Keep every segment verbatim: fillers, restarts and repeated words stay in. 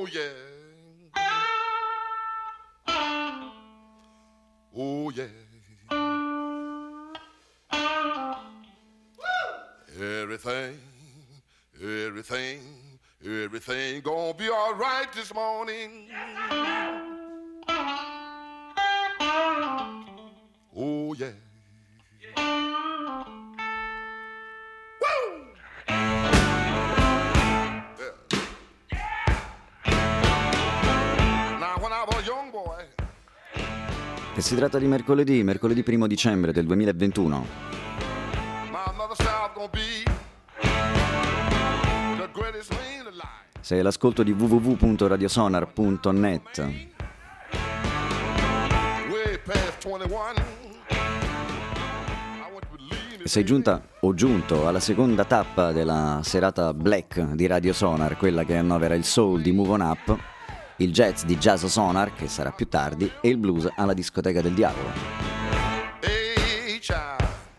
yeah. Oh yeah. Everything, everything, everything gonna be all right this morning. Oh yeah. Woo! Yeah. Now when I was a young boy. E si tratta di mercoledì, mercoledì primo dicembre del duemilaventuno. My mother said I was gonna be the greatest man alive. Sei all'ascolto di w w w punto radiosonar punto net. Way past twenty-one. E sei giunta o giunto alla seconda tappa della serata Black di Radio Sonar, quella che annovera il soul di Move On Up, il jazz di Jazz Sonar, che sarà più tardi, e il blues alla discoteca del diavolo. Hey, child.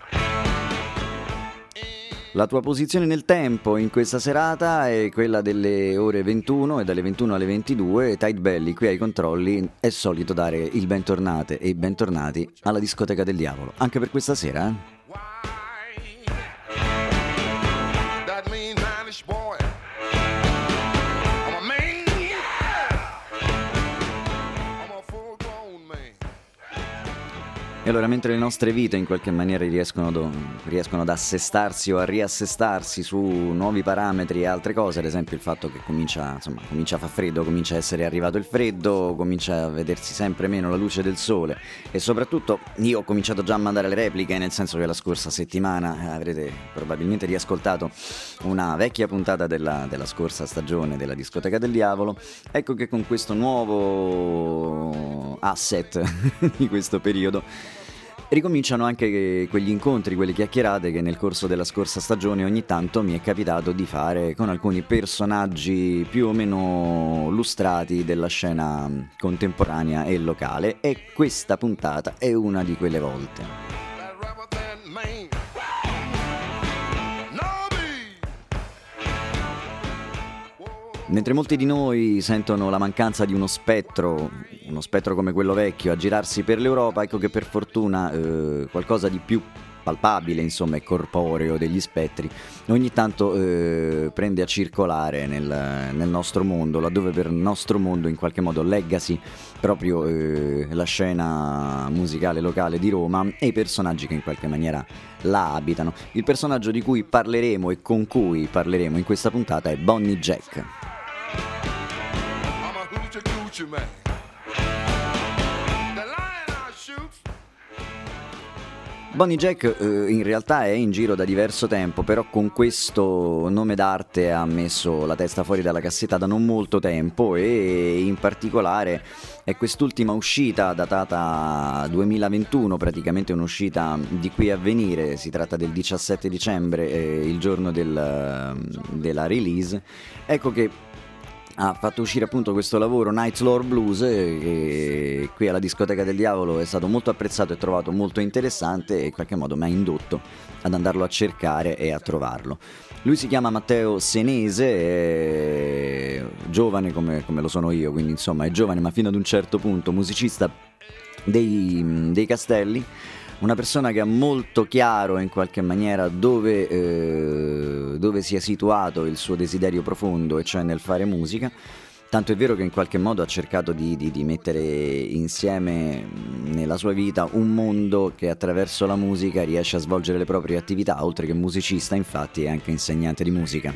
La tua posizione nel tempo in questa serata è quella delle ore ventuno, e dalle ventuno alle ventidue Tight Belly qui ai controlli è solito dare il bentornate e i bentornati alla discoteca del diavolo, anche per questa sera, eh? That mean nine-ish boy. I'm a man. I'm a full-grown man. E allora, mentre le nostre vite in qualche maniera riescono, do, riescono ad assestarsi o a riassestarsi su nuovi parametri e altre cose, ad esempio il fatto che comincia, insomma, comincia a far freddo, comincia a essere arrivato il freddo, comincia a vedersi sempre meno la luce del sole, e soprattutto io ho cominciato già a mandare le repliche, nel senso che la scorsa settimana avrete probabilmente riascoltato una vecchia puntata della, della scorsa stagione della discoteca del diavolo. Ecco che con questo nuovo asset di questo periodo ricominciano anche quegli incontri, quelle chiacchierate che nel corso della scorsa stagione ogni tanto mi è capitato di fare con alcuni personaggi più o meno lustrati della scena contemporanea e locale, e questa puntata è una di quelle volte. That rubber band man. No me. Mentre molti di noi sentono la mancanza di uno spettro, uno spettro come quello vecchio, a girarsi per l'Europa, ecco che per fortuna eh, qualcosa di più palpabile, insomma, e corporeo degli spettri ogni tanto eh, prende a circolare nel, nel nostro mondo, laddove per il nostro mondo in qualche modo legacy proprio eh, la scena musicale locale di Roma e i personaggi che in qualche maniera la abitano. Il personaggio di cui parleremo e con cui parleremo in questa puntata è Bonnie Jack. I'm a hoochie coochie man. The lion I shoot. Bonnie Jack eh, in realtà è in giro da diverso tempo, però con questo nome d'arte ha messo la testa fuori dalla cassetta da non molto tempo, e in particolare è quest'ultima uscita datata duemilaventuno, praticamente un'uscita di qui a venire. Si tratta del diciassette dicembre, eh, il giorno del, della release. Ecco che ha fatto uscire appunto questo lavoro Night's Lore Blues, che qui alla discoteca del diavolo è stato molto apprezzato e trovato molto interessante, e in qualche modo mi ha indotto ad andarlo a cercare e a trovarlo. Lui si chiama Matteo Senese, è giovane come, come lo sono io, quindi insomma è giovane ma fino ad un certo punto, musicista dei, dei Castelli, una persona che ha molto chiaro in qualche maniera dove, eh, dove sia situato il suo desiderio profondo, e cioè nel fare musica. Tanto è vero che in qualche modo ha cercato di, di, di mettere insieme nella sua vita un mondo che attraverso la musica riesce a svolgere le proprie attività. Oltre che musicista, infatti, è anche insegnante di musica.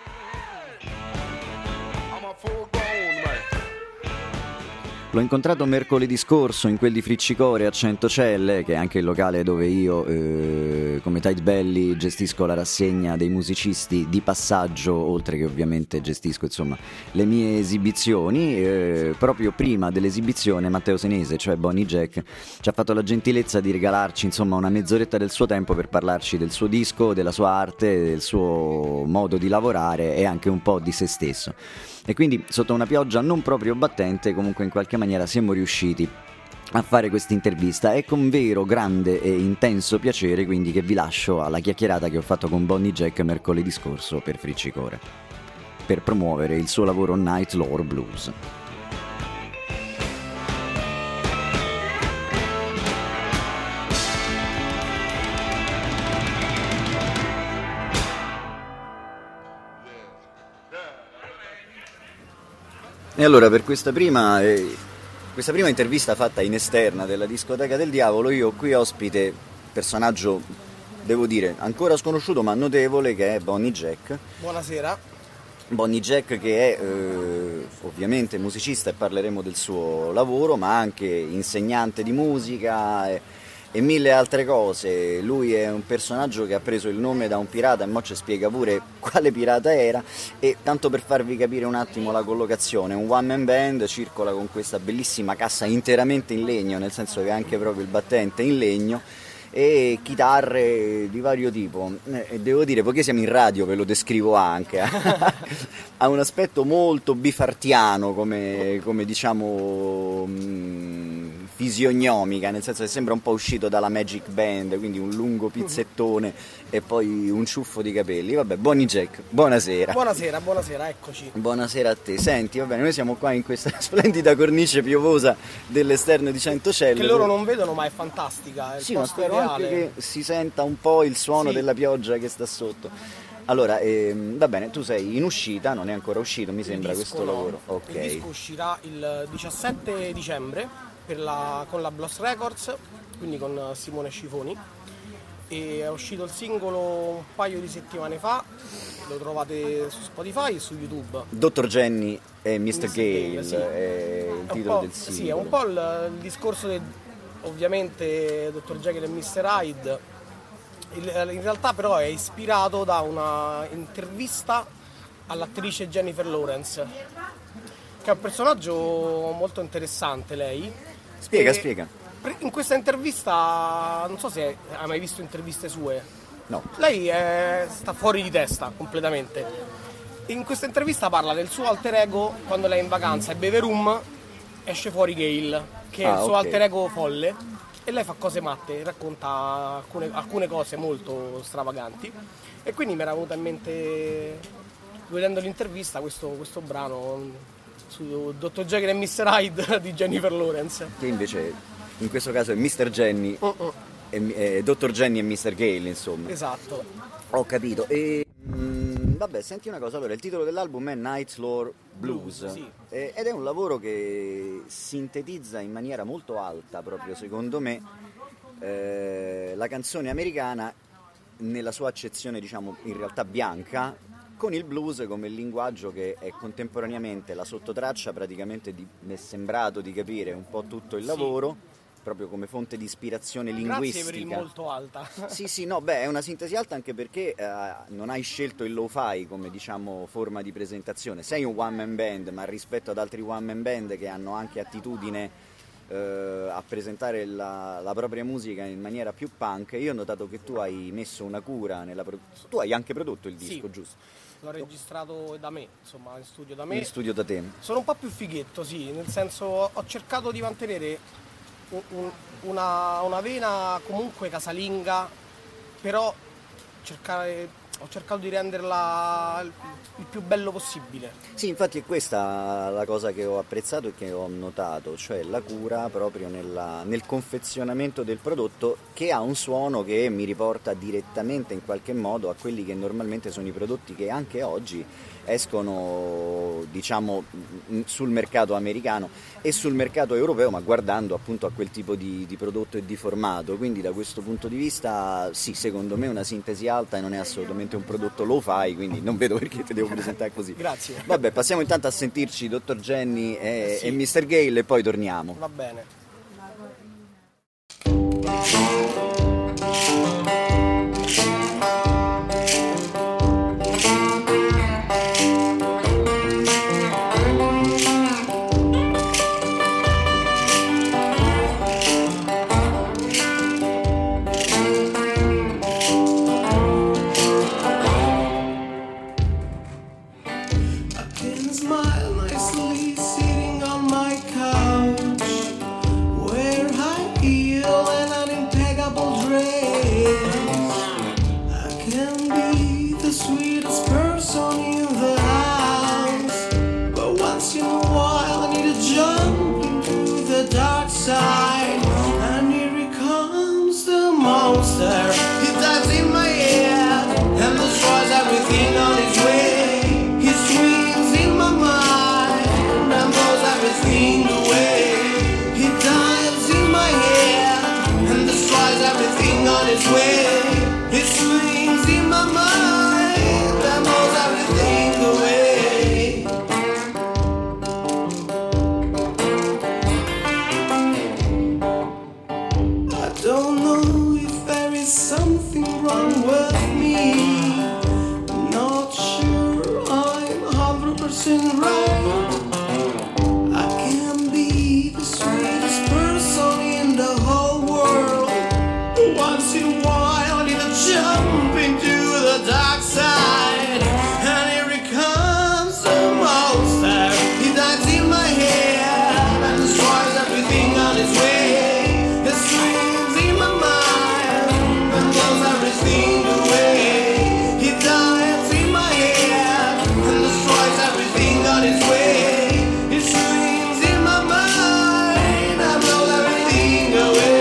I'm a full-grown man. L'ho incontrato mercoledì scorso in quel di Friccicore a Centocelle, che è anche il locale dove io, eh, come Tight Belly, gestisco la rassegna dei musicisti di passaggio, oltre che ovviamente gestisco, insomma, le mie esibizioni. Eh, proprio prima dell'esibizione Matteo Senese, cioè Bonnie Jack, ci ha fatto la gentilezza di regalarci, insomma, una mezz'oretta del suo tempo per parlarci del suo disco, della sua arte, del suo modo di lavorare e anche un po' di se stesso. E quindi, sotto una pioggia non proprio battente, comunque in qualche maniera siamo riusciti a fare questa intervista. È con vero, grande e intenso piacere quindi che vi lascio alla chiacchierata che ho fatto con Bonnie Jack mercoledì scorso per Friccicore. per promuovere il suo lavoro Night Lore Blues. E allora per questa prima, eh, questa prima intervista fatta in esterna della discoteca del diavolo, io ho qui ospite personaggio, devo dire, ancora sconosciuto ma notevole, che è Bonnie Jack. Buonasera. Bonnie Jack, che è eh, ovviamente musicista, e parleremo del suo lavoro, ma anche insegnante di musica e, e mille altre cose. Lui è un personaggio che ha preso il nome da un pirata, e mo ci spiega pure quale pirata era. E tanto per farvi capire un attimo la collocazione, un one man band circola con questa bellissima cassa interamente in legno, nel senso che anche proprio il battente è in legno, e chitarre di vario tipo. E devo dire, poiché siamo in radio, ve lo descrivo anche, ha un aspetto molto bifartiano come, come diciamo mh, fisiognomica, nel senso che sembra un po' uscito dalla Magic Band, quindi un lungo pizzettone e poi un ciuffo di capelli. Vabbè, Bonnie Jack, buonasera. Buonasera, buonasera, eccoci. Buonasera a te. Senti, va bene, noi siamo qua in questa splendida cornice piovosa dell'esterno di Centocelle. Che loro non vedono, ma è fantastica. È sì, ma spero anche che si senta un po' il suono sì. della pioggia che sta sotto. Allora, ehm, va bene, tu sei in uscita, non è ancora uscito, mi sembra, disco, questo no. lavoro. Ok. Il disco uscirà il diciassette dicembre per la, con la Bloss Records, quindi con Simone Scifoni. E è uscito il singolo un paio di settimane fa, lo trovate su Spotify e su YouTube. Dottor Jenny e mister mister Gale, Gale, sì. è il È titolo del sì, singolo. è un po' il, il discorso del, ovviamente, Dottor Jekyll e mister Hyde. Il, in realtà però è ispirato da una intervista all'attrice Jennifer Lawrence, che è un personaggio molto interessante, lei. Spiega, E spiega. In questa intervista, non so se hai mai visto interviste sue, No. lei è, sta fuori di testa completamente. In questa intervista parla del suo alter ego quando lei è in vacanza e beve rum, esce fuori Gale, che è Ah, il suo ok. alter ego folle, e lei fa cose matte, racconta alcune, alcune cose molto stravaganti. E quindi mi era venuta in mente, vedendo l'intervista, questo, questo brano su Dottor Jekyll e mister Hyde di Jennifer Lawrence. Che invece in questo caso è mister Jenny, Uh-uh. e, e Dottor Jenny e mister Gale, insomma. Esatto. Ho capito. E mm, vabbè, senti una cosa, allora il titolo dell'album è Night Lore Blues, Blues, sì. e- ed è un lavoro che sintetizza in maniera molto alta, proprio secondo me, eh, la canzone americana nella sua accezione, diciamo, in realtà bianca, con il blues come linguaggio che è contemporaneamente la sottotraccia, praticamente di, mi è sembrato di capire un po' tutto il Sì. lavoro, proprio come fonte di ispirazione linguistica. Grazie per il molto alta. Sì, sì, no, beh, è una sintesi alta anche perché eh, non hai scelto il lo-fi come, diciamo, forma di presentazione. Sei un one man band, ma rispetto ad altri one man band che hanno anche attitudine eh, a presentare la, la propria musica in maniera più punk, io ho notato che tu hai messo una cura nella produzione. Tu hai anche prodotto il disco, Sì. giusto? L'ho registrato da me, insomma, in studio da me. In studio da te. Sono un po' più fighetto, sì, nel senso ho cercato di mantenere un- un- una, una vena comunque casalinga, però cercare, ho cercato di renderla il, il più bello possibile. Sì, infatti è questa la cosa che ho apprezzato e che ho notato, cioè la cura proprio nella- nel confezionamento del prodotto, che ha un suono che mi riporta direttamente in qualche modo a quelli che normalmente sono i prodotti che anche oggi escono, diciamo, m- sul mercato americano e sul mercato europeo, ma guardando appunto a quel tipo di, di prodotto e di formato. Quindi da questo punto di vista sì, secondo me è una sintesi alta e non è assolutamente un prodotto lo-fi, quindi non vedo perché ti devo presentare così. Grazie. Vabbè, passiamo intanto a sentirci Dottor Jenny e, Sì. e mister Gale e poi torniamo. Va bene. I can smile nicely sitting on my couch. Wear high heel and an impeccable dress. I can be the sweetest person in the house. close and right. I can be the sweetest person in the whole world. Once in a while I need to jump into the dark side. And here it comes the monster. He dives in my head and destroys everything on his way. It swings in my mind and blows everything away. He dives in my head and destroys everything on his way. It swings in my mind and blows everything away.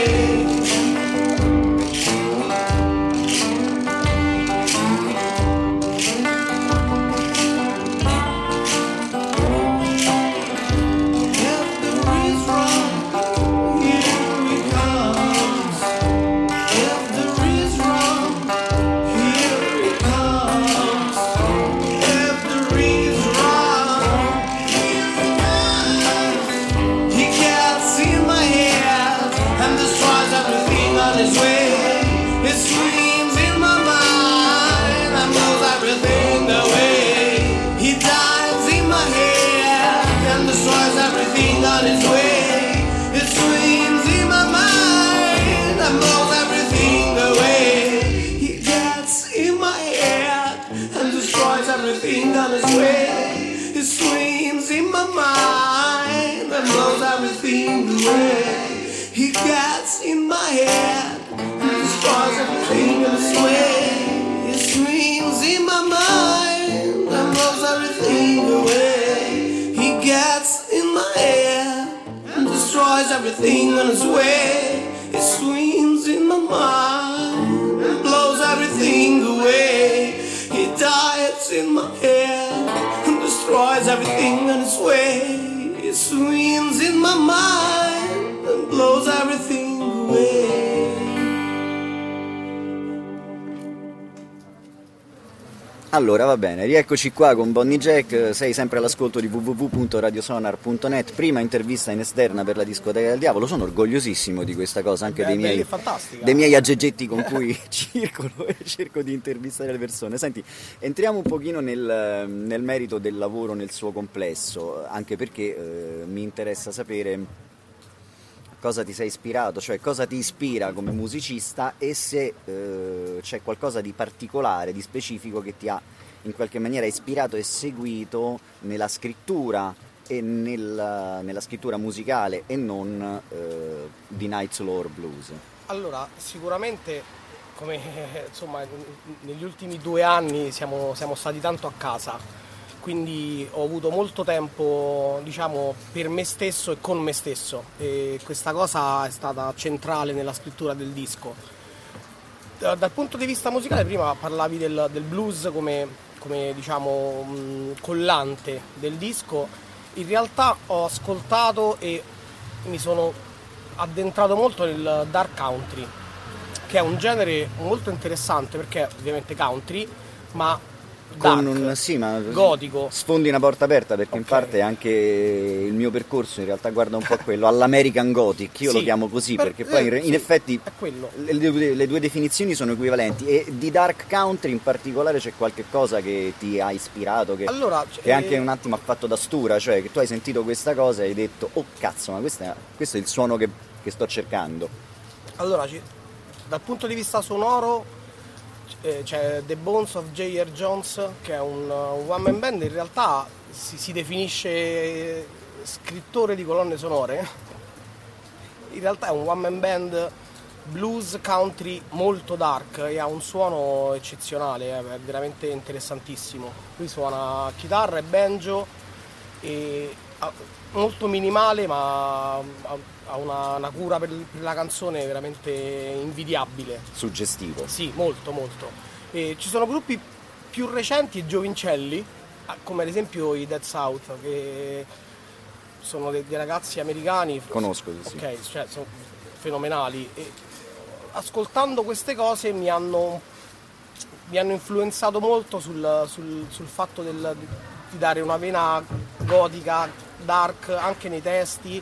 Everything on his way. It swings in my mind and blows everything away. He gets in my head and destroys everything on his way. It swings in my mind and blows everything away. He gets in my head and destroys everything on his way. It swings in my mind and blows everything away. He dives in my head and destroys everything on its way. He swings in my mind and blows everything away. Allora va bene, rieccoci qua con Bonnie Jack, sei sempre all'ascolto di w w w punto radiosonar punto net, prima intervista in esterna per la discoteca del diavolo, sono orgogliosissimo di questa cosa, anche Beh, dei, miei, dei miei aggeggetti con cui circolo e cerco di intervistare le persone. Senti, entriamo un pochino nel, nel merito del lavoro nel suo complesso, anche perché eh, mi interessa sapere cosa ti sei ispirato, cioè cosa ti ispira come musicista e se eh, c'è qualcosa di particolare, di specifico che ti ha in qualche maniera ispirato e seguito nella scrittura e nel, nella scrittura musicale e non eh, di Night's Lore Blues. Allora, sicuramente come insomma negli ultimi due anni siamo, siamo stati tanto a casa, quindi ho avuto molto tempo, diciamo, per me stesso e con me stesso, e questa cosa è stata centrale nella scrittura del disco. Dal punto di vista musicale, prima parlavi del, del blues come, come diciamo mh, collante del disco. In realtà ho ascoltato e mi sono addentrato molto nel dark country, che è un genere molto interessante perché ovviamente country, ma dark, con un, sì, ma gotico. Sfondi una porta aperta perché okay. In parte anche il mio percorso in realtà guarda un po' quello all'American Gothic, io sì, lo chiamo così per, perché poi in, in sì, effetti le, le due definizioni sono equivalenti. E di dark country in particolare c'è qualche cosa che ti ha ispirato, che, allora, che anche un attimo ha fatto da stura, cioè che tu hai sentito questa cosa e hai detto oh cazzo, ma questo è, questo è il suono che, che sto cercando. Allora, dal punto di vista sonoro c'è The Bones of J R. Jones, che è un, un one man band, in realtà si, si definisce scrittore di colonne sonore. In realtà è un one man band blues country molto dark e ha un suono eccezionale, è veramente interessantissimo. Lui suona chitarra e banjo, e molto minimale, ma ha una, una cura per, per la canzone veramente invidiabile. Suggestivo. Sì, molto molto. E ci sono gruppi più recenti e giovincelli, come ad esempio i Dead South, che sono dei, dei ragazzi americani. Conosco, sì. Ok, cioè sono fenomenali. E ascoltando queste cose mi hanno, mi hanno influenzato molto sul, sul, sul fatto del, di dare una vena gotica, dark, anche nei testi,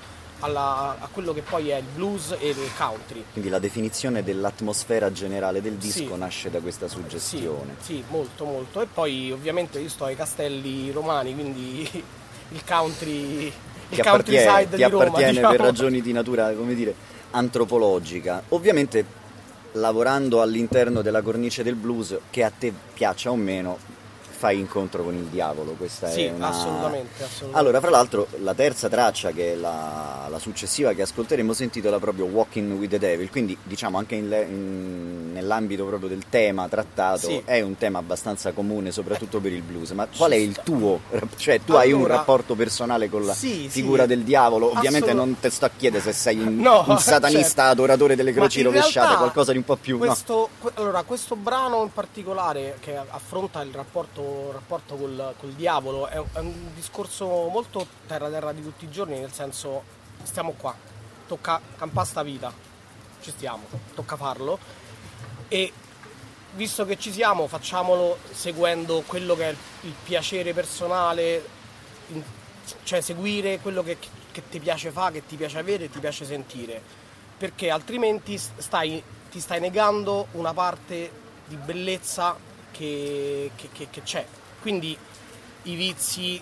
alla, a quello che poi è il blues e il country. Quindi la definizione dell'atmosfera generale del disco Sì. nasce da questa suggestione. Sì, sì, molto molto. E poi ovviamente io sto ai Castelli Romani, quindi il country, il Ti appartiene, countryside ti di Roma, appartiene diciamo. per ragioni di natura, come dire, antropologica. Ovviamente lavorando all'interno della cornice del blues, che a te piaccia o meno, fai incontro con il diavolo. Questa Sì, è una... assolutamente, assolutamente. Allora, fra l'altro, la terza traccia, che è la, la successiva che ascolteremo, si intitola proprio Walking with the Devil, quindi diciamo anche in le- in- nell'ambito proprio del tema trattato, Sì. è un tema abbastanza comune, soprattutto per il blues. Ma qual è il sta. tuo? Cioè, tu hai un Allora, rapporto personale con la sì, figura sì, del diavolo? Ovviamente assolut- non te sto a chiedere se sei un, No, un satanista, certo. adoratore delle Ma croci in rovesciate, realtà qualcosa di un po' più... no. questo, que- allora, questo brano in particolare che affronta il rapporto, il rapporto col, col diavolo è un, è un discorso molto terra terra di tutti i giorni, nel senso stiamo qua, tocca campare sta vita, ci stiamo, tocca farlo e visto che ci siamo facciamolo seguendo quello che è il, il piacere personale, in- cioè seguire quello che, che ti piace fare, che ti piace avere, ti piace sentire, perché altrimenti stai, ti stai negando una parte di bellezza che, che- che- che c'è. Quindi i vizi,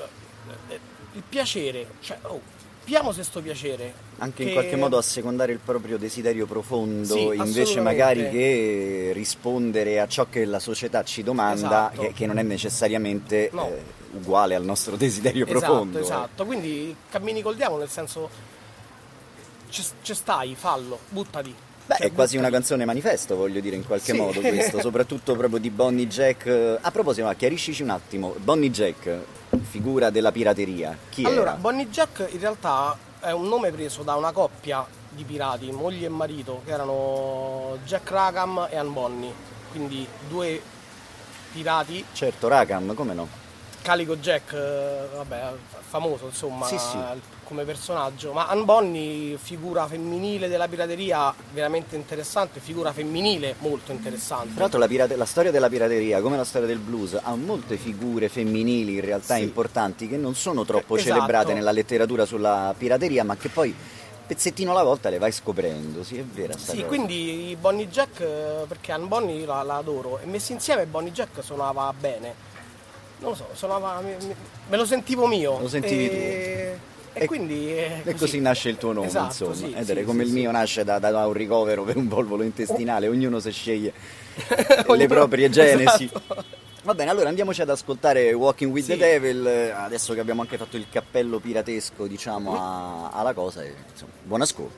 il piacere, cioè, oh, viviamo se sto piacere. Anche in che- qualche modo assecondare il proprio desiderio profondo, Sì, invece assolutamente. magari che rispondere a ciò che la società ci domanda, Esatto. che, che non è necessariamente No. eh, uguale al nostro desiderio Esatto, profondo. eh. esatto. Quindi cammini col diavolo, nel senso ci, ci stai, fallo, buttati. Beh, Cioè, è quasi una buttati. canzone manifesto, voglio dire, in qualche Sì. modo questo, soprattutto proprio di Bonnie Jack. A proposito, ma chiariscici un attimo, Bonnie Jack, figura della pirateria, chi Allora, era? Bonnie Jack in realtà è un nome preso da una coppia di pirati, moglie e marito, che erano Jack Rackham e Anne Bonny, quindi due pirati. Certo, Rackham, come no? Calico Jack, eh, vabbè, famoso insomma Sì, sì. come personaggio, ma Anne Bonny, figura femminile della pirateria veramente interessante, figura femminile molto interessante. Tra l'altro la, pirate- la storia della pirateria, come la storia del blues, ha molte figure femminili in realtà Sì. importanti che non sono troppo Eh, esatto. celebrate nella letteratura sulla pirateria, ma che poi pezzettino alla volta le vai scoprendo, sì, è vera sta Sì, cosa. quindi Bonnie Jack, eh, perché Anne Bonny io la, la adoro e messi insieme Bonnie Jack suonava bene, non lo so, suonava, me, me- me lo sentivo mio. Lo sentivi e, E, E- quindi è E così nasce il tuo nome, Esatto, insomma. sì, Ed sì, è come sì, il sì. mio nasce da, da un ricovero per un volvolo intestinale, ognuno si sceglie le Ognuno- proprie genesi. Esatto. Va bene, allora andiamoci ad ascoltare Walking with the Sì. Devil, eh, adesso che abbiamo anche fatto il cappello piratesco, diciamo, a- alla cosa, e, insomma, buon ascolto.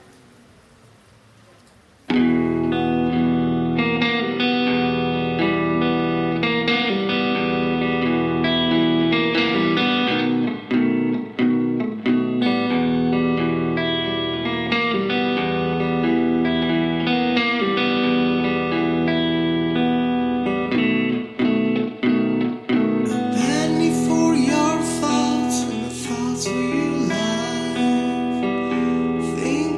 Penny for your thoughts and the thoughts for your life. Think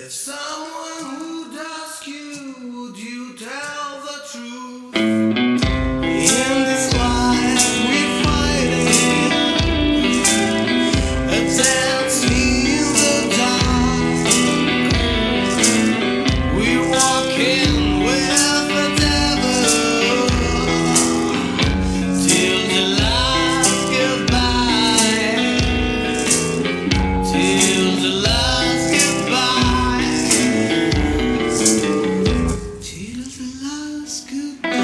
If someone would ask you, would you tell the truth? In this life we're fighting, a dance in the dark. We're walking with the devil till the last goodbye, till the last goodbye, till the last goodbye.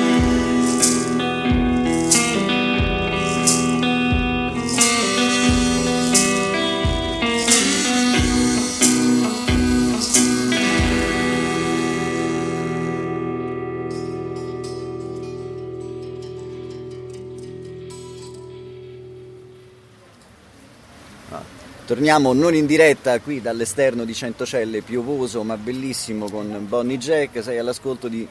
Torniamo non in diretta qui dall'esterno di Centocelle, piovoso ma bellissimo, con Bonnie Jack. Sei all'ascolto di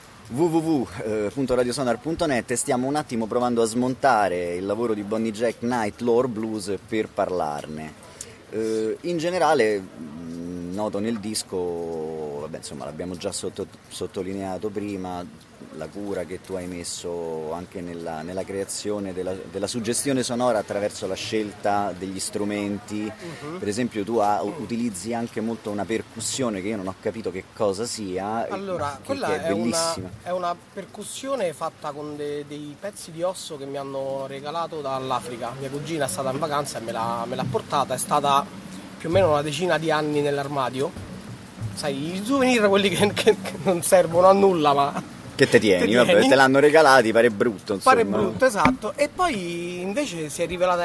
w w w punto radiosonar punto net e stiamo un attimo provando a smontare il lavoro di Bonnie Jack, Night Lore Blues, per parlarne. Eh, in generale mh, noto nel disco, vabbè, insomma l'abbiamo già sotto, sottolineato prima, la cura che tu hai messo anche nella, nella creazione della, della suggestione sonora attraverso la scelta degli strumenti. Uh-huh. Per esempio tu ha, utilizzi anche molto una percussione che io non ho capito che cosa sia. Allora, che, quella che è, è, bellissima. una, è una percussione fatta con de, dei pezzi di osso che mi hanno regalato dall'Africa. Mia cugina è stata in vacanza e me l'ha, me l'ha portata, è stata più o meno una decina di anni nell'armadio. Sai, i souvenir, quelli che, che, che non servono a nulla, ma... Che te tieni, te vabbè, tieni. te l'hanno regalati, pare brutto, insomma. Pare brutto, esatto. E poi invece si è rivelata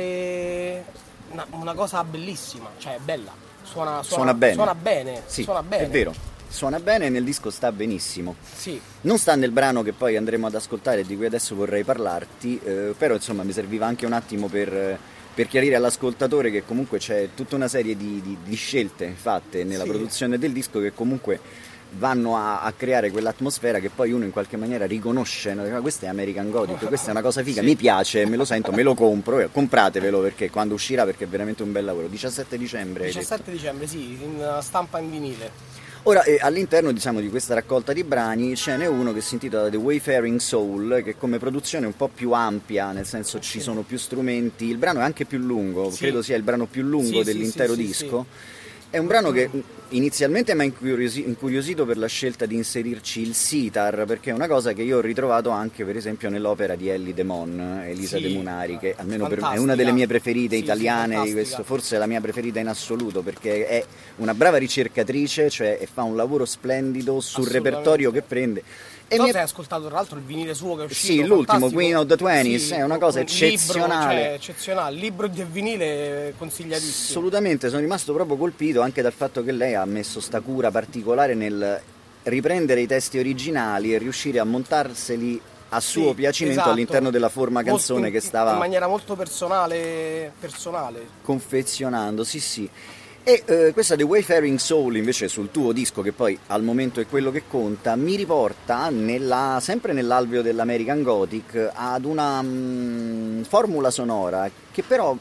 essere una, una cosa bellissima, cioè è bella. Suona, suona, Suona bene. Suona bene, Sì, suona bene. è vero. Suona bene e nel disco sta benissimo. Sì. Non sta nel brano che poi andremo ad ascoltare e di cui adesso vorrei parlarti, eh, però insomma mi serviva anche un attimo per, per chiarire all'ascoltatore che comunque c'è tutta una serie di, di, di scelte fatte nella Sì. produzione del disco che comunque vanno a, a creare quell'atmosfera che poi uno in qualche maniera riconosce, no? Questa è American Gothic, questa è una cosa figa, Sì. mi piace, me lo sento, me lo compro, eh, compratevelo perché quando uscirà, perché è veramente un bel lavoro. diciassette dicembre hai detto. diciassette dicembre, sì, in stampa in vinile. Ora, eh, all'interno, diciamo, di questa raccolta di brani ce n'è uno che si intitola The Wayfaring Soul, che come produzione è un po' più ampia, nel senso ci sono più strumenti, il brano è anche più lungo, Sì. credo sia il brano più lungo Sì, dell'intero sì, sì, disco. È un brano che inizialmente mi ha incuriosi- incuriosito per la scelta di inserirci il sitar, perché è una cosa che io ho ritrovato anche per esempio nell'opera di Ellie De Mon, Elisa Sì, De Munari, che almeno per me è fantastica. una delle mie preferite Sì, sì, italiane, di fantastica. questo, forse è la mia preferita in assoluto, perché è una brava ricercatrice, cioè e fa un lavoro splendido sul Assolutamente. repertorio che prende. E Non mi so è- se hai ascoltato tra l'altro il vinile suo che è uscito. Sì, l'ultimo, fantastico. Queen of the Twenties, Sì, è una cosa un eccezionale. Libro, cioè, eccezionale, libro di vinile consigliatissimo. Assolutamente, sono rimasto proprio colpito anche dal fatto che lei ha messo sta cura particolare nel riprendere i testi originali e riuscire a montarseli a suo Sì, piacimento esatto. all'interno della forma Molto canzone in- che stava in maniera molto personale, personale. confezionando, sì sì. E eh, questa The Wayfaring Soul invece sul tuo disco, che poi al momento è quello che conta, mi riporta nella, sempre nell'alveo dell'American Gothic ad una mm, formula sonora che però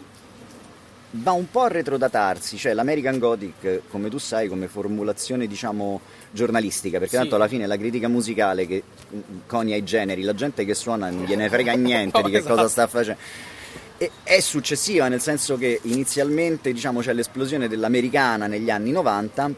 va un po' a retrodatarsi, cioè l'American Gothic, come tu sai, come formulazione diciamo giornalistica, perché Sì. tanto alla fine la critica musicale che mm, conia i generi, la gente che suona non gliene frega niente No, di che esatto. cosa sta facendo. E è successiva, nel senso che inizialmente diciamo c'è l'esplosione dell'americana negli anni novanta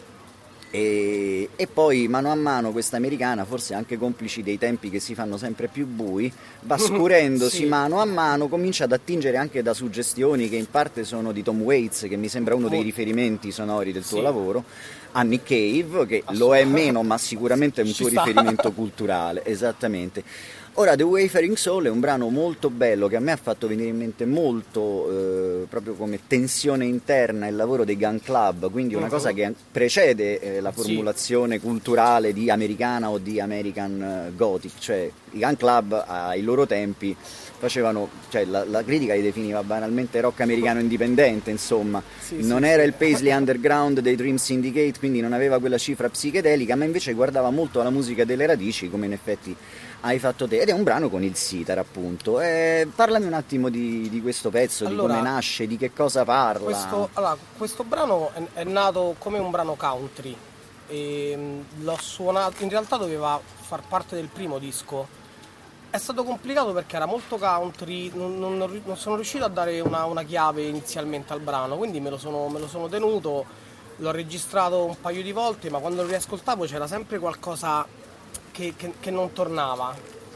e, e poi mano a mano questa americana, forse anche complici dei tempi che si fanno sempre più bui, va scurendosi Sì. mano a mano, comincia ad attingere anche da suggestioni che in parte sono di Tom Waits, che mi sembra uno dei Mo- riferimenti sonori del tuo Sì. lavoro, a Nick Cave, che lo è meno ma sicuramente è un Ci tuo sta. riferimento culturale, esattamente. Ora, The Wayfaring Soul è un brano molto bello che a me ha fatto venire in mente molto, eh, proprio come tensione interna, il lavoro dei Gun Club, quindi una Mhm. cosa che precede eh, la Sì. formulazione culturale di americana o di American eh, Gothic, cioè i Gun Club ai loro tempi facevano, cioè la, la critica li definiva banalmente rock americano indipendente, insomma, Sì, non sì, era sì. il Paisley Underground dei Dream Syndicate, quindi non aveva quella cifra psichedelica, ma invece guardava molto alla musica delle radici, come in effetti hai fatto te. ed è un brano con il sitar, appunto. Eh, parlami un attimo di, di questo pezzo, Allora, di come nasce, di che cosa parla. Questo, allora, questo brano è, è nato come un brano country e mh, l'ho suonato, in realtà doveva far parte del primo disco. È stato complicato perché era molto country, non, non- non sono riuscito a dare una, una chiave inizialmente al brano, quindi me lo sono, me lo sono tenuto, l'ho registrato un paio di volte, ma quando lo riascoltavo c'era sempre qualcosa che, che- che non tornava.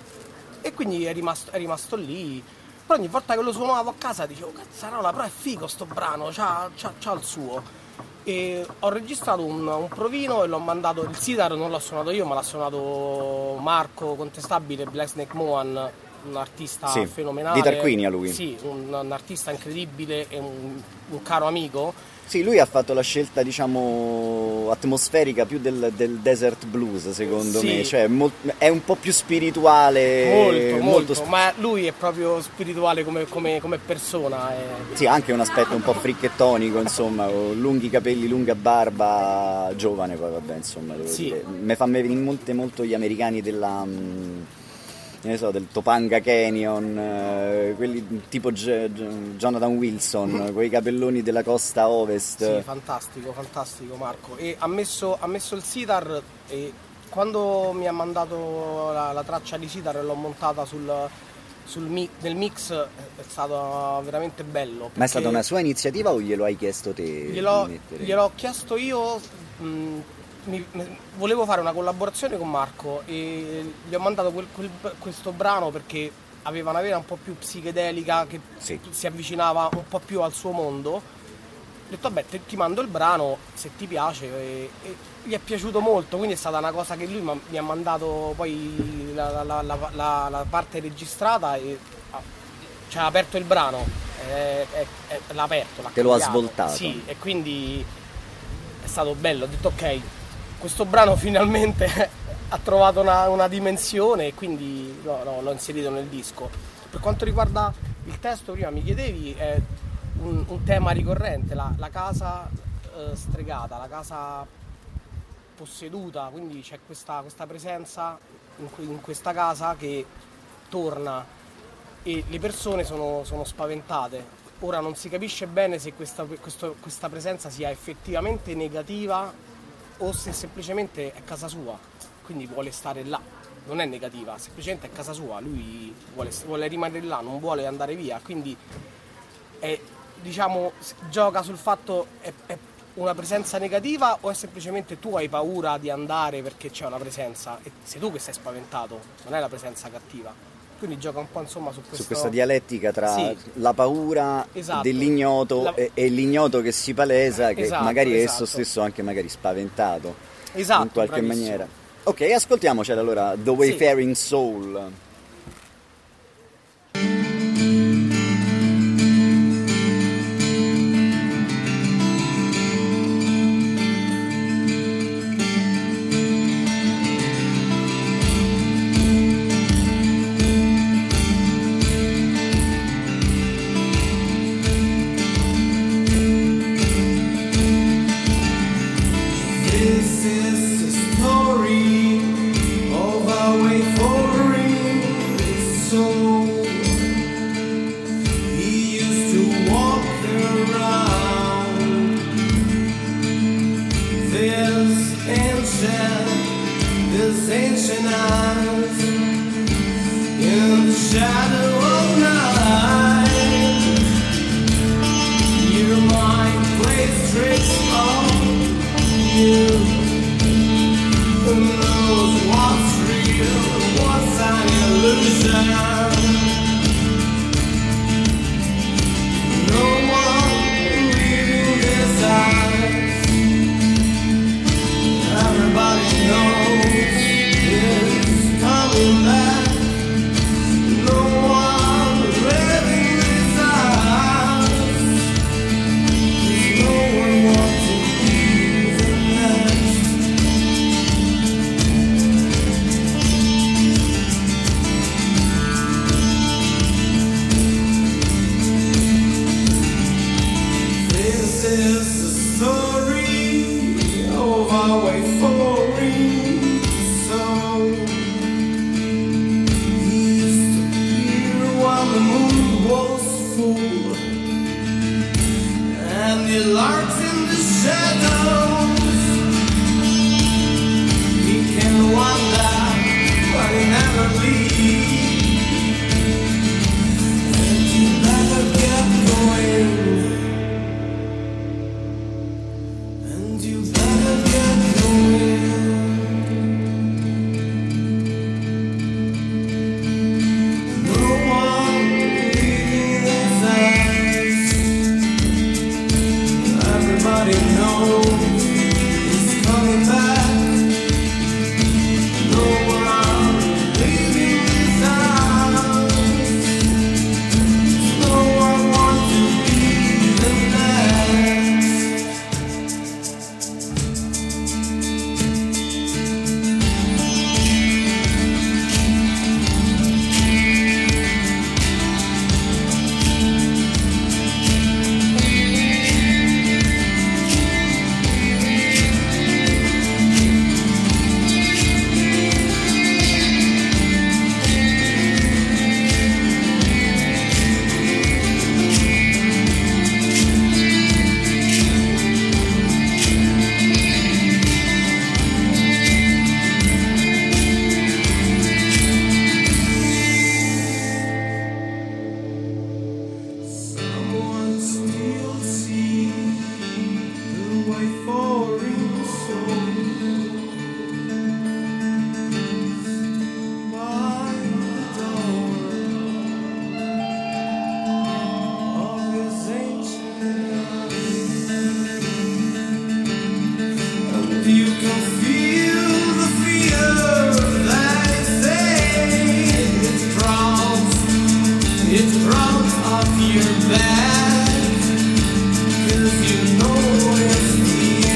E quindi è rimasto, è rimasto lì. Però ogni volta che lo suonavo a casa dicevo, cazzarola, però è figo sto brano, c'ha, c'ha, c'ha il suo. E ho registrato un, un provino e l'ho mandato, il sitar non l'ho suonato io, ma l'ha suonato Marco Contestabile, Black Snake Mohan, un artista Sì, fenomenale. di Tarquinia lui. Sì, un, un artista incredibile e un, un caro amico. Sì, lui ha fatto la scelta, diciamo, atmosferica più del, del desert blues, secondo Sì. me, cioè mol- è un po' più spirituale. Molto, molto, sp- ma lui è proprio spirituale come, come- come persona. è- Sì, anche un aspetto un po' fricchettonico, insomma, con lunghi capelli, lunga barba, giovane poi, vabbè, insomma, devo Sì. dire. Mi fa venire in mente molto gli americani della... mm, che ne so, del Topanga Canyon, eh, quelli tipo G- G- Jonathan Wilson, quei capelloni della costa ovest. Sì, fantastico, fantastico Marco. E ha messo, ha messo il sitar e quando mi ha mandato la, la traccia di sitar l'ho montata sul, sul mi- nel mix, è stato veramente bello. Ma è perché stata una sua iniziativa o glielo hai chiesto te Gliel'ho, di mettere? gliel'ho chiesto io, mh, mi- mi- volevo fare una collaborazione con Marco e gli ho mandato quel- quel- questo brano perché aveva una vena un po' più psichedelica che Sì. si avvicinava un po' più al suo mondo. Ho detto vabbè te- ti mando il brano se ti piace e, e gli è piaciuto molto, quindi è stata una cosa che lui m'ha- mi ha mandato poi la, la- la- la- la parte registrata e ha, cioè, ha aperto il brano, è- è- è- l'ha aperto, l'ha Te lo ha cambiato. svoltato. Sì, e quindi è stato bello, ho detto ok, questo brano finalmente ha trovato una, una dimensione e quindi no, no, l'ho inserito nel disco. Per quanto riguarda il testo, prima mi chiedevi, è un, un tema ricorrente, la, la casa eh, stregata, la casa posseduta, quindi c'è questa, questa presenza in, que- in questa casa che torna e le persone sono, sono spaventate. Ora non si capisce bene se questa, questo- questa presenza sia effettivamente negativa o se semplicemente è casa sua, quindi vuole stare là. Non è negativa, semplicemente è casa sua, lui vuole, vuole rimanere là, non vuole andare via, quindi è, diciamo, s- gioca sul fatto è, è una presenza negativa o è semplicemente tu hai paura di andare perché c'è una presenza e sei tu che sei spaventato, non è la presenza cattiva. Quindi gioca un po' insomma su questo... Su questa dialettica tra Sì. la paura Esatto. dell'ignoto La- e, e l'ignoto che si palesa, che Esatto, magari è esatto. esso stesso anche magari spaventato Esatto, in qualche bravissimo. maniera. Ok, ascoltiamocela allora, The Wayfaring Soul. This is the story of our wayfaring soul. He used to walk around this ancient, this ancient eyes in the shadow of night. Your mind plays tricks on you. Who knows what's real, what's an illusion? No one reading his eyes. Everybody knows it's coming back. No one reading his eyes. There's no one wanting to be the next. This is the story of our way forward. So he in the shadows. He can wander, but he never leaves. And you better get going. And you better get going. No one leaving his eyes. Everybody knows he's coming back. No one leaving his eyes. No one wants to be the next. Someone still sees the way for his soul. By the door of his ancient eyes. And you can feel the fear that is there. It crawls, it crawls off your back. 'Cause you know it's the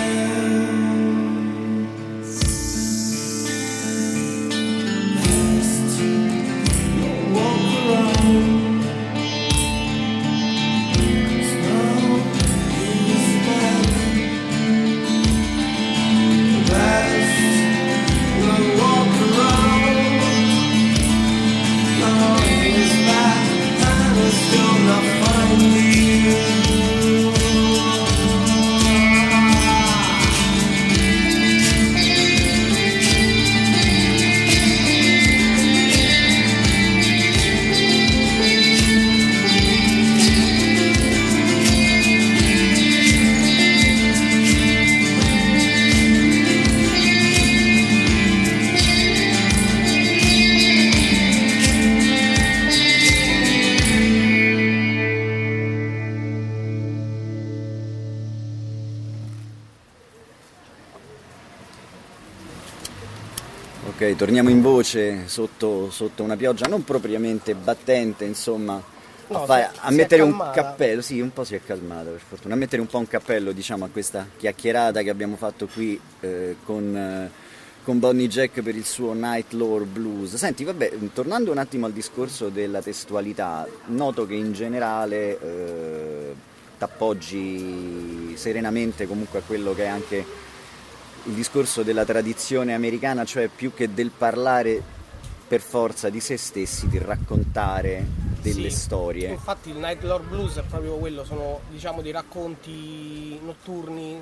end. Best don't walk around. 'Cause now he's back. Best don't walk around. Now he's back and he's gonna find you. Ok, torniamo in voce sotto, sotto una pioggia non propriamente battente, insomma, No, a, fa- si è- a si è mettere un calmata. cappello, sì, un po' si è calmata per fortuna, a mettere un po' un cappello, diciamo, a questa chiacchierata che abbiamo fatto qui eh, con, eh, con Bonnie Jack per il suo Night Lore Blues. Senti, vabbè, tornando un attimo al discorso della testualità, noto che in generale eh, t'appoggi serenamente comunque a quello che è anche il discorso della tradizione americana, cioè più che del parlare per forza di se stessi, di raccontare delle Sì. storie. Infatti il Night Lore Blues è proprio quello, sono diciamo dei racconti notturni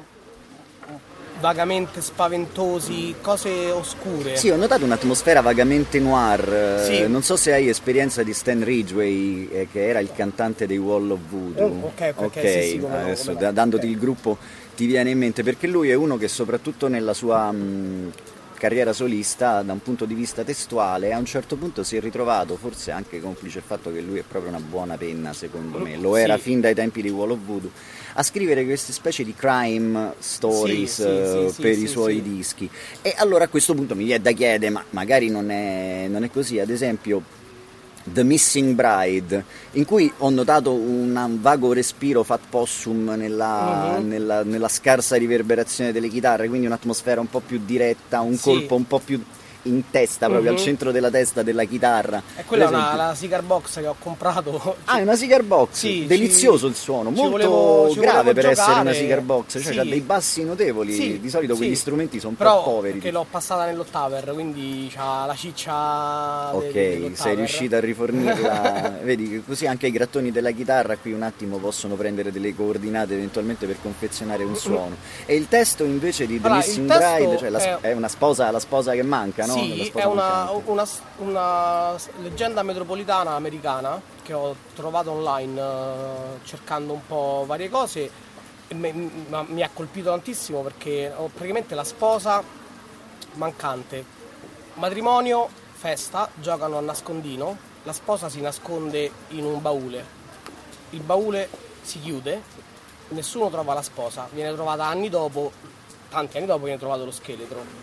vagamente spaventosi, cose oscure. Sì, ho notato un'atmosfera vagamente noir, eh, Sì. non so se hai esperienza di Stan Ridgway, eh, che era il cantante dei Wall of Voodoo. Oh, ok, ok, ok, sì, sì, come no, adesso come no. da- dandoti Ok. il gruppo ti viene in mente, perché lui è uno che soprattutto nella sua mh, carriera solista, da un punto di vista testuale, a un certo punto si è ritrovato, forse anche complice il fatto che lui è proprio una buona penna, secondo me, lo era Sì. fin dai tempi di Wall of Voodoo, a scrivere queste specie di crime stories Sì, sì, eh, sì, sì, per sì, i suoi sì. dischi. E allora a questo punto mi viene da chiedere, ma magari non è, non è così, ad esempio The Missing Bride, in cui ho notato un vago respiro Fat Possum nella, Mhm. nella, nella scarsa riverberazione delle chitarre, quindi un'atmosfera un po' più diretta, un Sì. colpo un po' più in testa, proprio Mhm. al centro della testa della chitarra. E quella è Per una, esempio- la cigar box che ho comprato. Ah, è una cigar box, Sì, delizioso ci- il suono, ci molto volevo- ci grave volevo per essere una giocare. cigar box, cioè Sì. ha dei bassi notevoli, Sì, di solito sì. quegli strumenti sono un Però po' poveri. che l'ho passata nell'ottaver, quindi c'ha la ciccia de- Ok, dell'ottaver. sei riuscito a rifornirla, vedi che così anche i grattoni della chitarra qui un attimo possono prendere delle coordinate eventualmente per confezionare un suono. E il testo invece di The Allora, il Missing testo Bride, cioè la, è- è una sposa, la sposa che manca, no? La Sì, sposa è una, mancante. una, una leggenda metropolitana americana che ho trovato online eh, cercando un po' varie cose e me- ma mi ha colpito tantissimo perché ho praticamente la sposa mancante, matrimonio, festa, giocano a nascondino, la sposa si nasconde in un baule, il baule si chiude, nessuno trova la sposa, viene trovata anni dopo, tanti anni dopo viene trovato lo scheletro.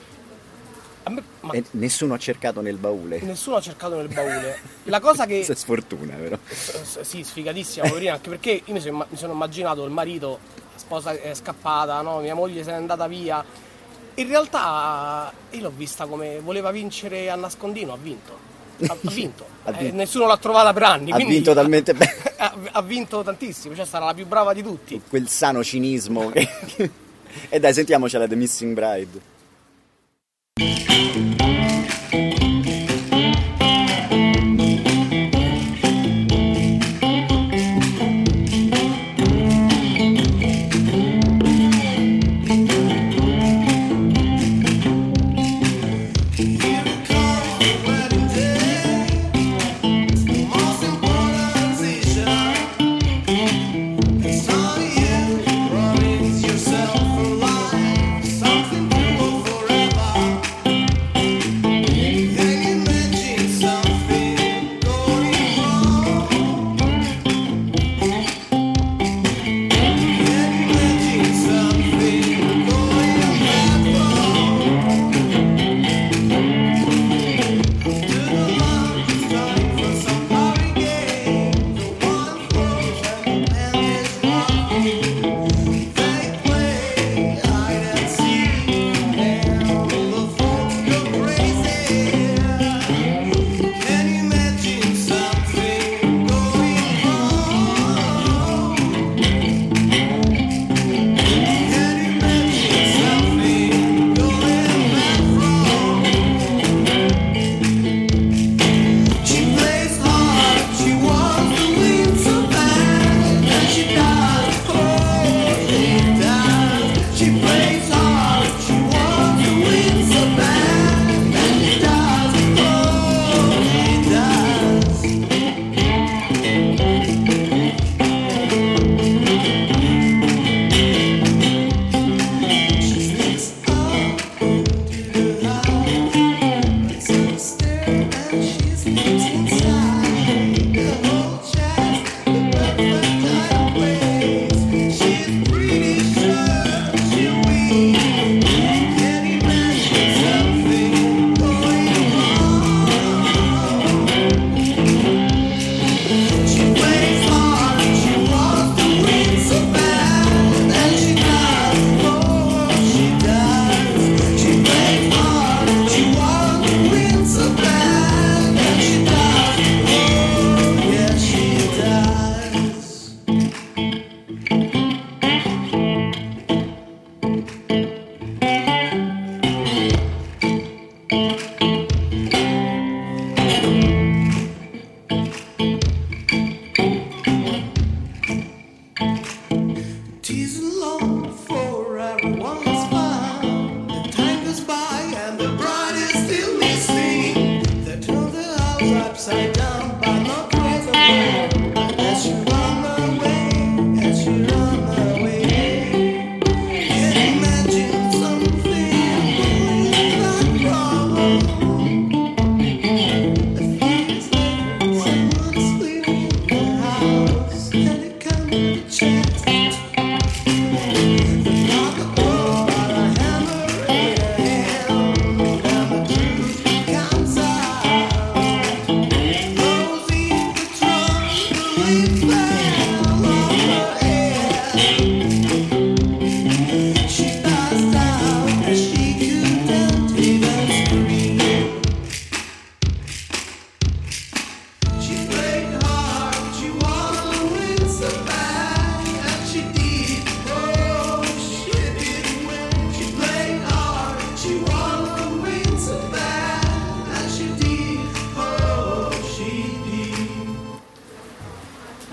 A me- ma E nessuno ha cercato nel baule. nessuno ha cercato nel baule. La cosa che Questa è sfortuna, però. S- sì, sfigatissima, poverina, anche perché io mi sono, mi sono immaginato il marito, la sposa è scappata, no? Mia moglie se n'è andata via. In realtà io l'ho vista come voleva vincere a nascondino, ha vinto. Ha, ha vinto. Ha vinto. Eh, nessuno l'ha trovata per anni. Ha quindi vinto talmente bene. Ha, ha vinto tantissimo, cioè sarà la più brava di tutti. Quel sano cinismo che... E dai, sentiamocela The Missing Bride. Yourself alive, something new forever.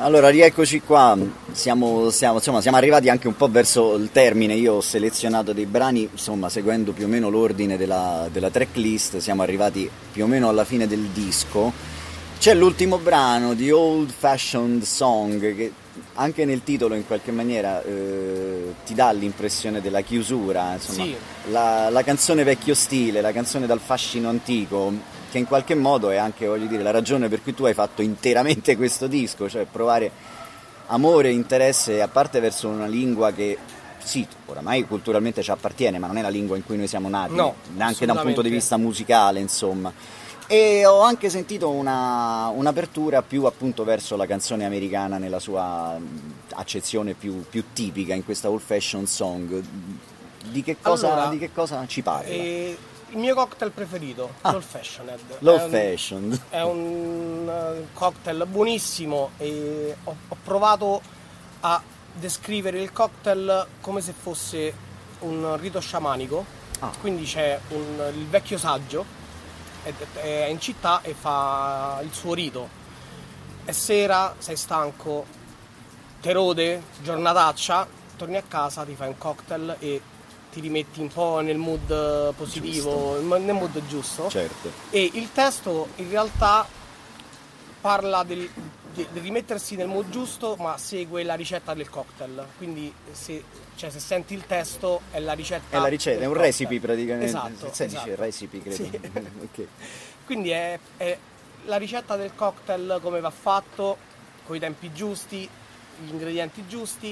Allora, rieccoci qua, siamo, siamo, insomma, siamo arrivati anche un po' verso il termine. Io ho selezionato dei brani, insomma, seguendo più o meno l'ordine della, della tracklist, siamo arrivati più o meno alla fine del disco. C'è l'ultimo brano di Old Fashioned Song che anche nel titolo in qualche maniera eh, ti dà l'impressione della chiusura, insomma, Sì. la, la canzone vecchio stile, la canzone dal fascino antico, che in qualche modo è anche, voglio dire, la ragione per cui tu hai fatto interamente questo disco, cioè provare amore e interesse a parte verso una lingua che sì, oramai culturalmente ci appartiene, ma non è la lingua in cui noi siamo nati, No, neanche da un punto di assolutamente. vista musicale, insomma. E ho anche sentito una, un'apertura più appunto verso la canzone americana nella sua accezione più, più tipica in questa old fashion song. Di che cosa, Allora, di che cosa ci parla? E il mio cocktail preferito, Ah. l'Old Fashioned. L'old È un- fashioned. È un eh, cocktail buonissimo e ho, ho provato a descrivere il cocktail come se fosse un rito sciamanico. Ah. Quindi c'è un- il vecchio saggio, è, è in città e fa il suo rito. È sera, sei stanco, te rode, giornataccia, torni a casa, ti fai un cocktail e ti rimetti un po' nel mood positivo, nel mood giusto. Certo. E il testo in realtà parla del, di, di rimettersi nel mood giusto, ma segue la ricetta del cocktail. Quindi se, cioè, se senti il testo è la ricetta. È la ricetta, del è un cocktail. recipe praticamente. Esatto. Si esatto. dice recipe, credo. Sì. Ok. Quindi è, è la ricetta del cocktail, come va fatto, con i tempi giusti, gli ingredienti giusti,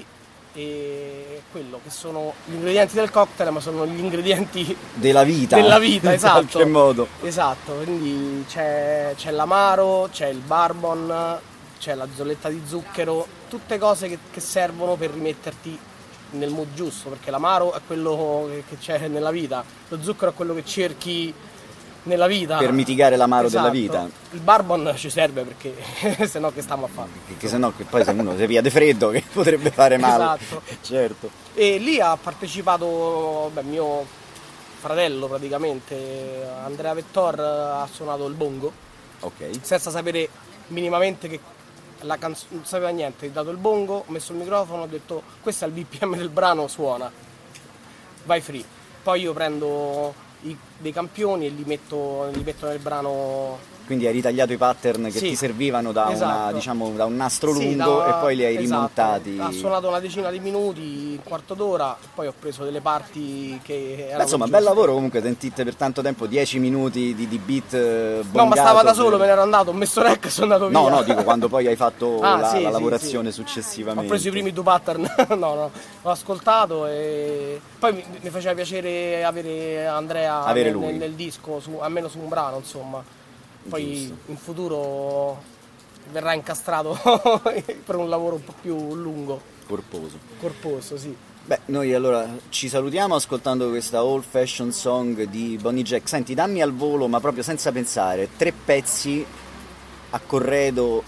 e quello che sono gli ingredienti del cocktail, ma sono gli ingredienti Della vita. della vita, esatto. In qualche modo. Esatto, quindi c'è, c'è l'amaro, c'è il bourbon, c'è la zolletta di zucchero, tutte cose che, che servono per rimetterti nel mood giusto, perché l'amaro è quello che, che c'è nella vita, lo zucchero è quello che cerchi nella vita. Per mitigare l'amaro Esatto. della vita. Il bourbon ci serve perché se no che stiamo a fare? Che, che se no, che poi se uno si pia di freddo che potrebbe fare male. Esatto. Certo. E lì ha partecipato beh, mio fratello praticamente, Andrea Vettor, ha suonato il bongo, Ok. senza sapere minimamente che la canzone, non sapeva niente, ho dato il bongo, ho messo il microfono, ho detto questo è il B P M del brano, suona, vai free. Poi io prendo i, dei campioni e li metto, li metto nel brano. Quindi hai ritagliato i pattern che Sì, ti servivano da, una, esatto. diciamo, da un nastro Sì, lungo da- e poi li hai esatto. rimontati. Ha suonato una decina di minuti, un quarto d'ora, e poi ho preso delle parti che erano Beh, insomma, giuste. bel lavoro comunque, sentite per tanto tempo dieci minuti di, di beat eh, No, ma bongato stava da per- solo, me ne ero andato, ho messo rec e sono andato via. No, no, dico quando poi hai fatto Ah, la, sì, la sì, lavorazione sì. successivamente. Ho preso i primi due pattern, no, no, l'ho ascoltato e poi mi, mi faceva piacere avere Andrea Avere nel, lui. nel, nel disco, su, almeno su un brano, insomma. Poi Giusto. in futuro verrà incastrato per un lavoro un po' più lungo, Corposo. corposo, sì. Beh, noi allora ci salutiamo ascoltando questa old fashion song di Bonnie Jack. Senti, dammi al volo, ma proprio senza pensare, tre pezzi a corredo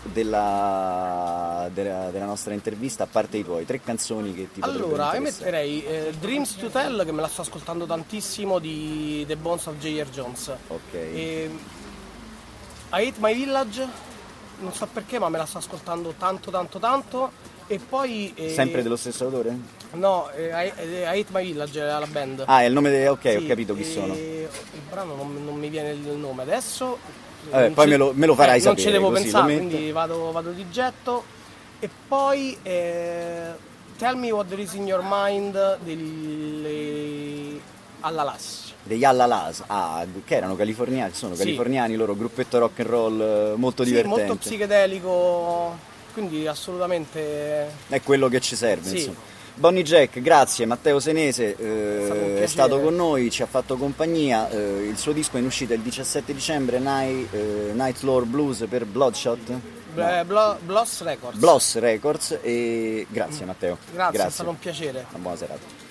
della, della, della nostra intervista, a parte i tuoi, tre canzoni che ti potrebbero Allora, io interessare. metterei eh, Dreams to Tell, che me la sto ascoltando tantissimo, di The Bones of J R. Jones. Ok. E I Hate My Village, non so perché, ma me la sto ascoltando tanto tanto tanto. E poi eh, Sempre dello stesso autore? no, eh, I, eh, I Hate My Village è la band. Ah, è il nome de... ok, Sì, ho capito chi e sono. Il brano non, non mi viene il nome adesso. Vabbè, Non poi ci- me lo- me lo farai eh, sapere, Non ci devo così lo pensare, metto. quindi vado, vado di getto. E poi eh, Tell Me What There Is In Your Mind delle alla Lass. Degli Alla Las, ah, che erano californiani, sono Sì. californiani loro, gruppetto rock and roll eh, molto Sì, divertente. molto psichedelico, quindi assolutamente È quello che ci serve, Sì. insomma. Bonnie Jack, grazie. Matteo Senese eh, stato un è piacere. stato con noi, ci ha fatto compagnia. eh, il suo disco è in uscita il diciassette dicembre, Night, eh, Night Lore Blues per Bloodshot. eh, Blo- Bloss Records. Bloss Records. E grazie Matteo. Grazie, è stato un piacere. Una buona serata.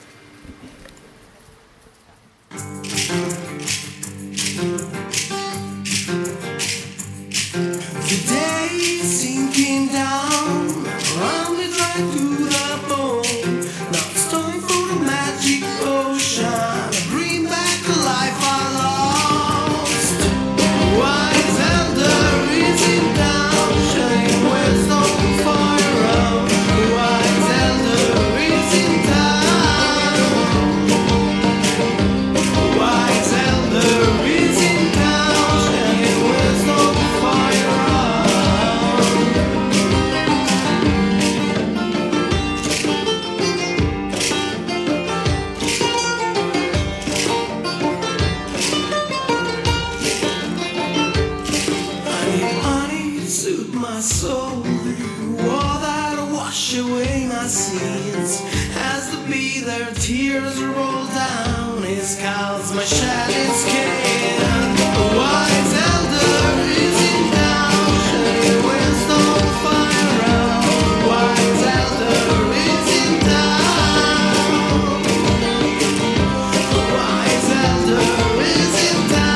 The day sinking down, around me right to the bone. Now it's time for the magic ocean, bring back the life I lost. White elder rising down, shining wisdom fire seeds. As the bee their tears roll down his scalds, my shattered skin. The wise elder is in town, shining wisdom fire out. Wise elder is in town. The wise elder is in town.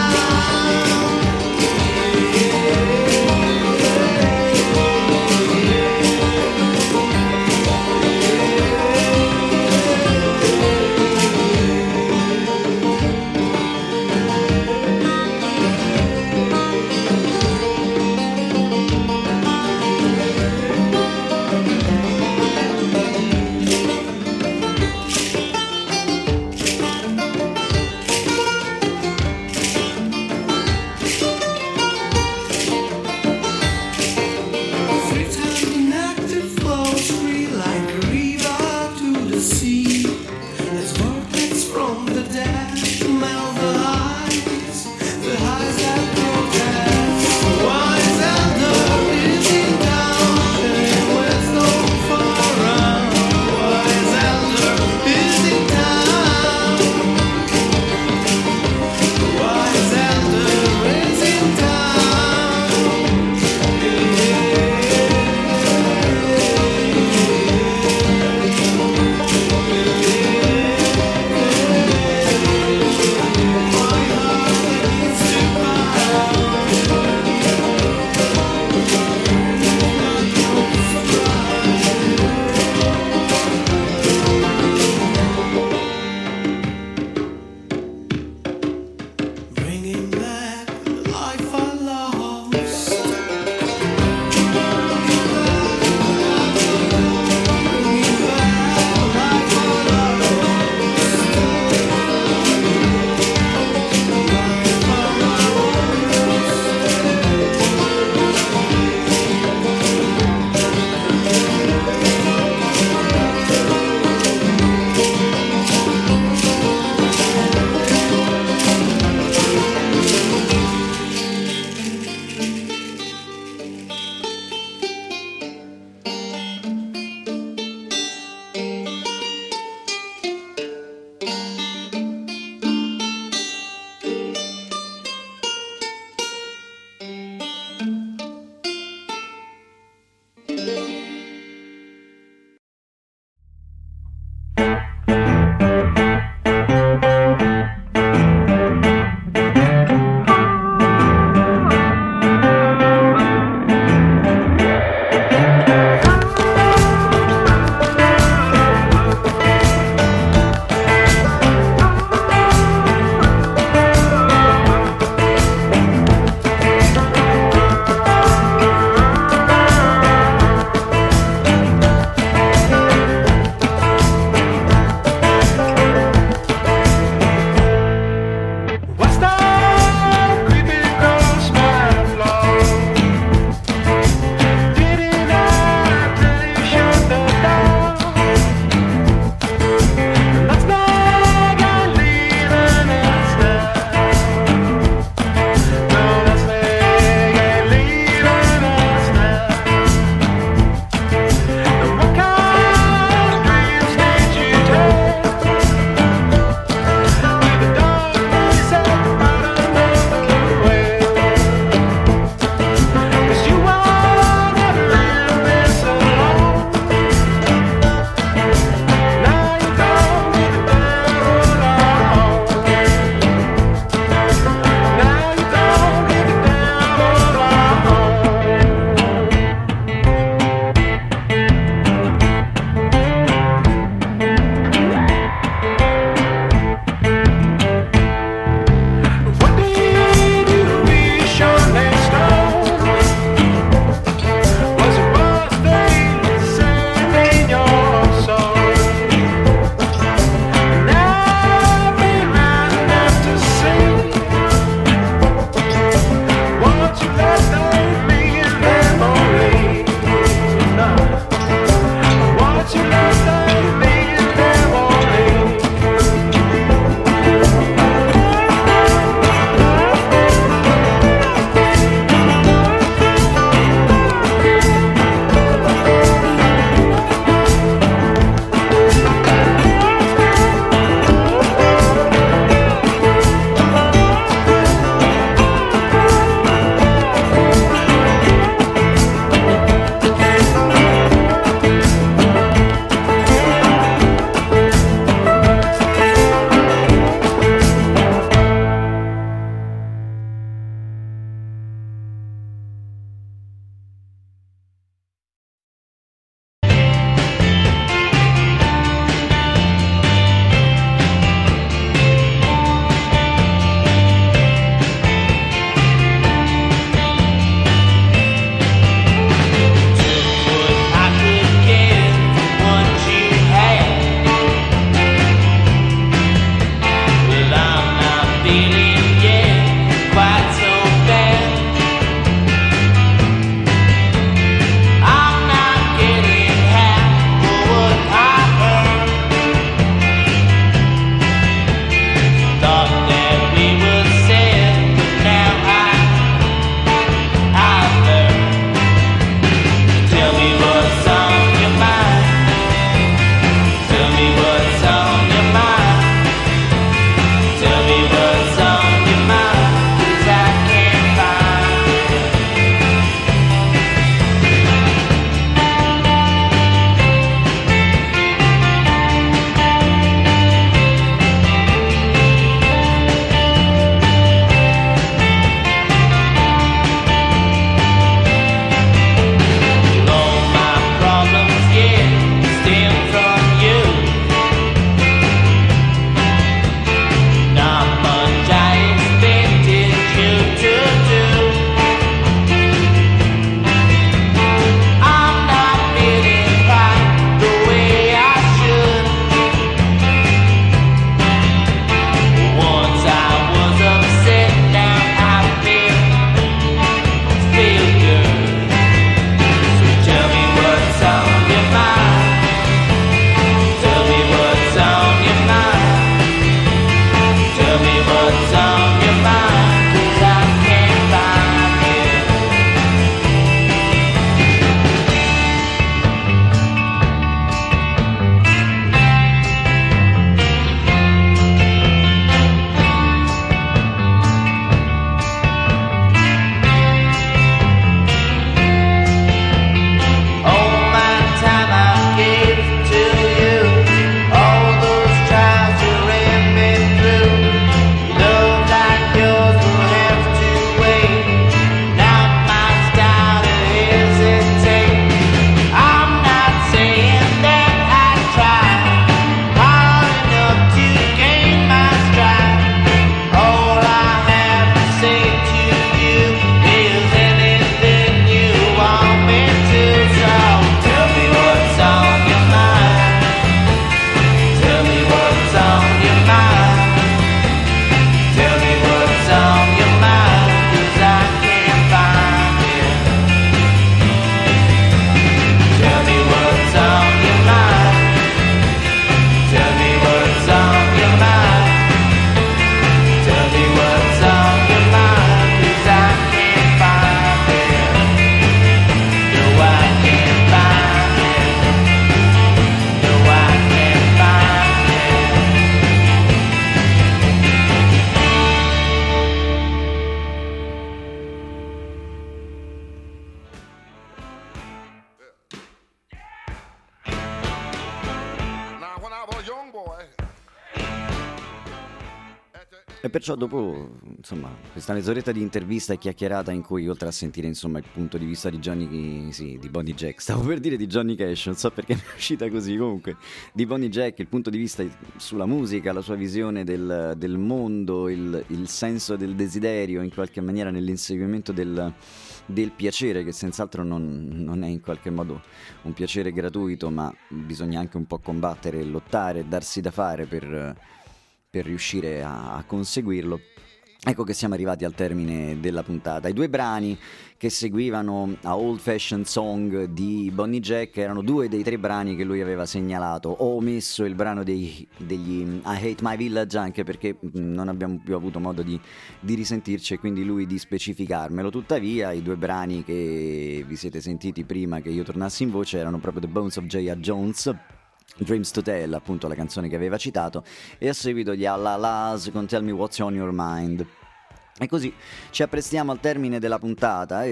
E perciò dopo, insomma, questa mezz'oretta di intervista e chiacchierata in cui, oltre a sentire, insomma, il punto di vista di Johnny, sì, di Bonnie Jack, stavo per dire di Johnny Cash, non so perché mi è uscita così, comunque, di Bonnie Jack, il punto di vista sulla musica, la sua visione del, del mondo, il, il senso del desiderio, in qualche maniera, nell'inseguimento del, del piacere, che senz'altro non, non è in qualche modo un piacere gratuito, ma bisogna anche un po' combattere, lottare, darsi da fare per... per riuscire a, a conseguirlo. Ecco che siamo arrivati al termine della puntata. I due brani che seguivano a Old Fashioned Song di Bonnie Jack erano due dei tre brani che lui aveva segnalato. Ho omesso il brano dei, degli I Hate My Village anche perché non abbiamo più avuto modo di, di risentirci e quindi lui di specificarmelo. Tuttavia i due brani che vi siete sentiti prima che io tornassi in voce erano proprio The Bones of J R. Jones, Dreams to Tell, appunto la canzone che aveva citato, e a seguito gli Allalas con Tell Me What's on Your Mind. E così ci apprestiamo al termine della puntata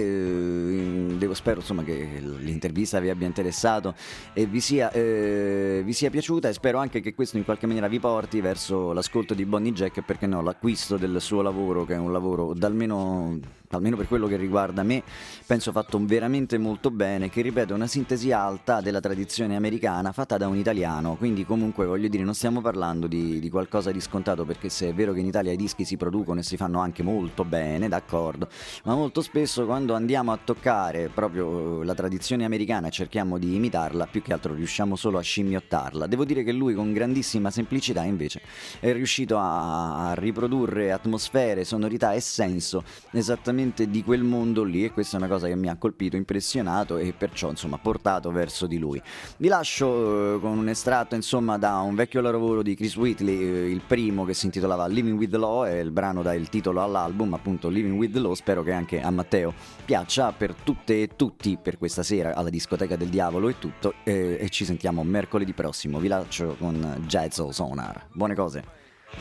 e devo, spero insomma che l'intervista vi abbia interessato e vi sia, eh, vi sia piaciuta, e spero anche che questo in qualche maniera vi porti verso l'ascolto di Bonnie Jack e perché no l'acquisto del suo lavoro, che è un lavoro almeno, almeno per quello che riguarda me penso fatto veramente molto bene, che ripeto è una sintesi alta della tradizione americana fatta da un italiano, quindi comunque voglio dire non stiamo parlando di, di qualcosa di scontato, perché se è vero che in Italia i dischi si producono e si fanno anche molto bene, d'accordo, ma molto spesso quando andiamo a toccare proprio la tradizione americana e cerchiamo di imitarla, più che altro riusciamo solo a scimmiottarla. Devo dire che lui con grandissima semplicità invece è riuscito a, a riprodurre atmosfere, sonorità e senso esattamente di quel mondo lì, e questa è una cosa che mi ha colpito, impressionato e perciò insomma portato verso di lui. Vi lascio eh, con un estratto insomma da un vecchio lavoro di Chris Whitley, eh, il primo, che si intitolava Living with the Law, e il brano dà il titolo all'album, appunto Living with the Law. Spero che anche a Matteo piaccia. Per tutte e tutti per questa sera alla discoteca del diavolo è tutto, eh, e ci sentiamo mercoledì prossimo. Vi lascio con Jazz Sonar. Buone cose.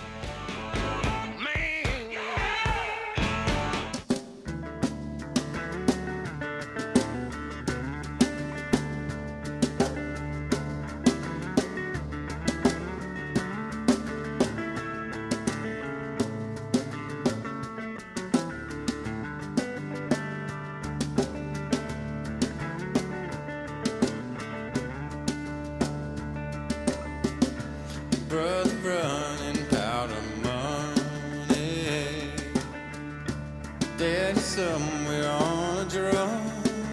Brother running powder money, daddy somewhere on a drum.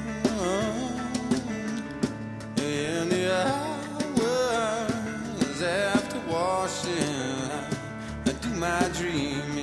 In the hours after washing, I, I do my dream